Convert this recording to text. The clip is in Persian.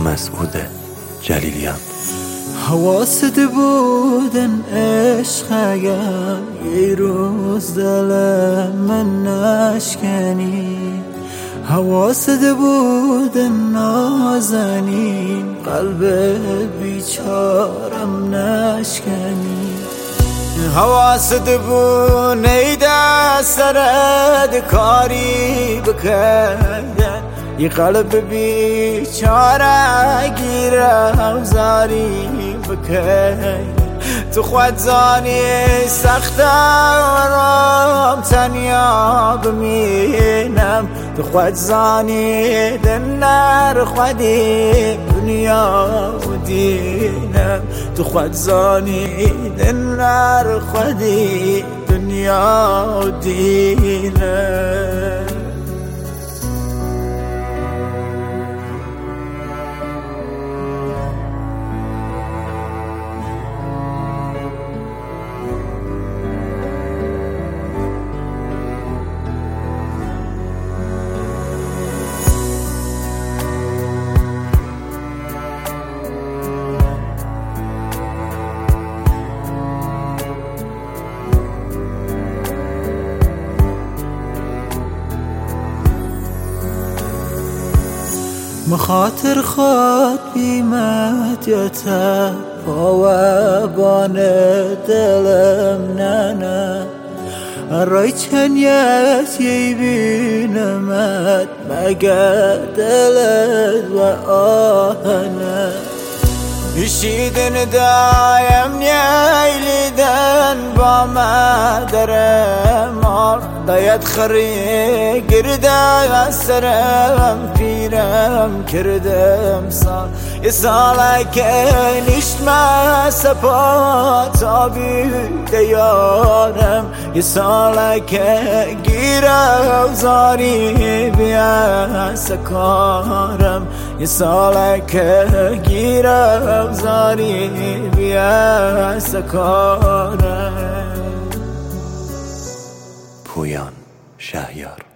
مسعود جلیلیان. حواست بودن عشق اگر یه روز دل من نشکنی، حواست بودن نازنین قلب بیچارم نشکنی، حواست بود ای دسترد کاری بکن یه قلب بیچاره گیرم زاری بکن. تو خود زانی سختم تنیا بمینم، تو خود زانی دنر خودی دنیا و دینم، تو خود زانی دنر خودی دنیا و دینم. مخاطر خود بیمت یا پاوبان دلم نه رای چنیت یی بینمت مگر دلت و آهنه شیدن دایم نیلیدن با مادرم دایت خری گرده سرم پیرم کردم سال یه ساله که نشتم سپا تابی دیارم، یه ساله که گیرم زاری بیا سکارم، یه ساله که گیرم زاری بیا سکارم. پویان شهیار.